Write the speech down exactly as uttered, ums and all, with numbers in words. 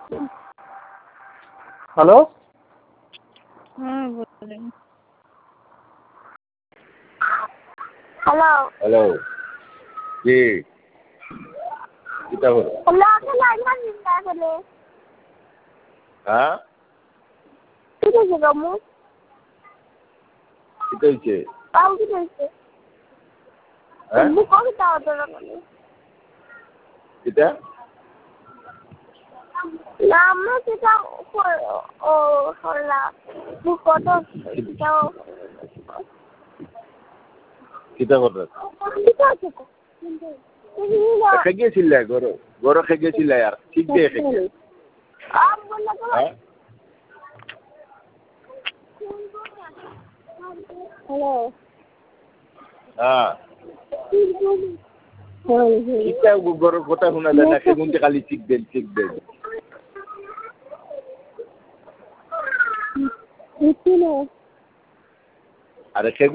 Hello হ্যাঁ বলেন। Hello hello জি কিতা করো হ্যালো লাইন মারবি না আসলে হ্যাঁ ঠিক আছে কামু কিতা হইছে কাউ কি হয়েছে হ্যাঁ বুক কবে তাও তো না কিতা না আমরা সেটা ও হলা বুক কত সেটাও কিতা করো ঠিক আছে খেয়ে গেছিল গরো গরো খেয়ে গেছিল আর ঠিক দিয়ে খেয়ে আম বললা তো হ্যাঁ হ্যালো হ্যাঁ কিতা গরোর কথা শোনা যায় না সেগুনতে খালি ঠিক দেন ঠিক দেন আরে